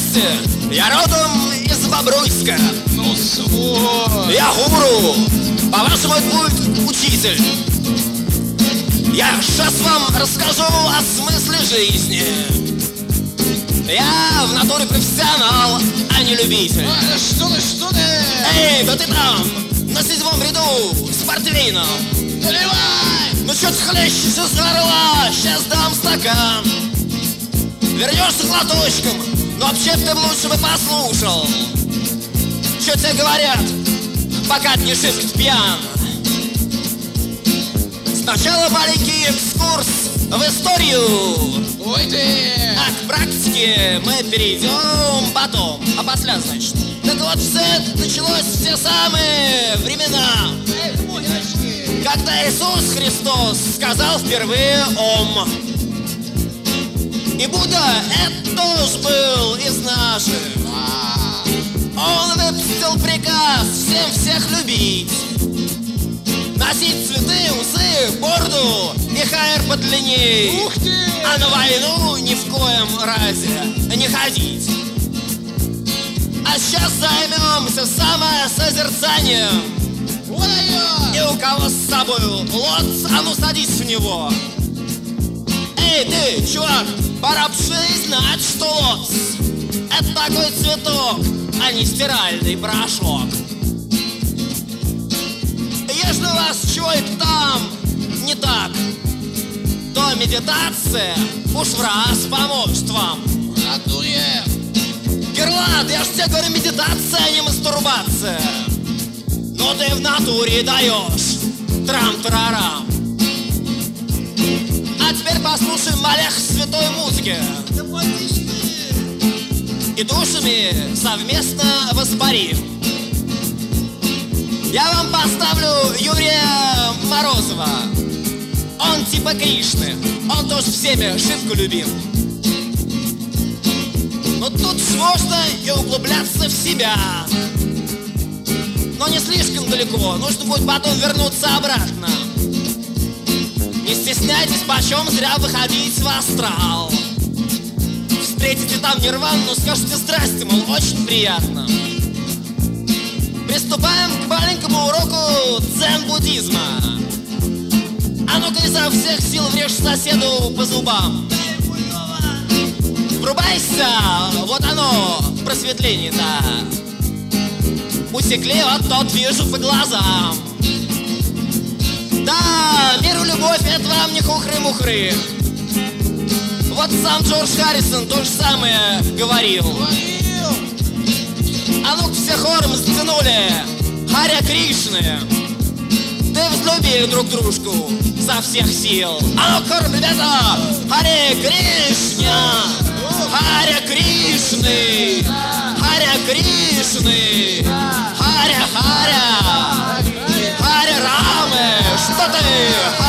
Здрасте, я родом из Бобруйска. Ну, свой. Я гуру, по-вашему это будет учитель. Я сейчас вам расскажу о смысле жизни. Я в натуре профессионал, а не любитель. Что ты? Эй, да ты там, на 7-м ряду, с портвейном. Наливай! Ну чё ты хлещешь из горла, сейчас дам стакан. Вернешься глоточком, но вообще ты лучше бы послушал. Чё тебе говорят, пока ты не шибко пьян. Сначала маленький экскурс в историю. Ой ты! А к практике мы перейдем потом. А после, значит. Так вот, все это началось в те самые времена, когда Иисус Христос сказал впервые «Ом». И Будда это тоже был из наших. Он выпустил приказ всем всех любить, носить цветы, усы, бороду и хайр подлинней. Ух ты! А на войну ни в коем разе не ходить. А сейчас займемся самосозерцанием. Вот ее! И у кого с собой лотс, а ну садись в него. Эй, ты, чувак, пора бы знать, что лотс — это такой цветок, а не стиральный порошок. Если у вас чего-то там не так, то медитация уж в раз поможет вам. В натуре! Герлат, я ж тебе говорю, медитация, а не мастурбация. Но ты в натуре даешь трам-тарарам. А теперь послушаем малех святой музыки. И душами совместно воспарим. Я вам поставлю Юрия Морозова. Он типа Кришны, он тоже всеми шибко любим. Но тут можно и углубляться в себя. Но не слишком далеко, нужно будет потом вернуться обратно. Не стесняйтесь почем зря выходить в астрал. Встретите там нирвану, скажете здрасте, мол, очень приятно. Приступаем к маленькому уроку дзен-буддизма. А ну-ка изо всех сил врежь соседу по зубам. Врубайся, вот оно, просветление-то. Усекли, вот тот вижу по глазам. Да, мир и любовь, это вам не хухры-мухры. Вот сам Джордж Харрисон то же самое говорил. А ну-ка все хором затянули Харе Кришны. Ты взлюбили друг дружку со всех сил. А ну хором, ребята, Харе Кришна, Харе Кришны, Харе Кришны, Харе Харе, Харе Рамы. Что ты?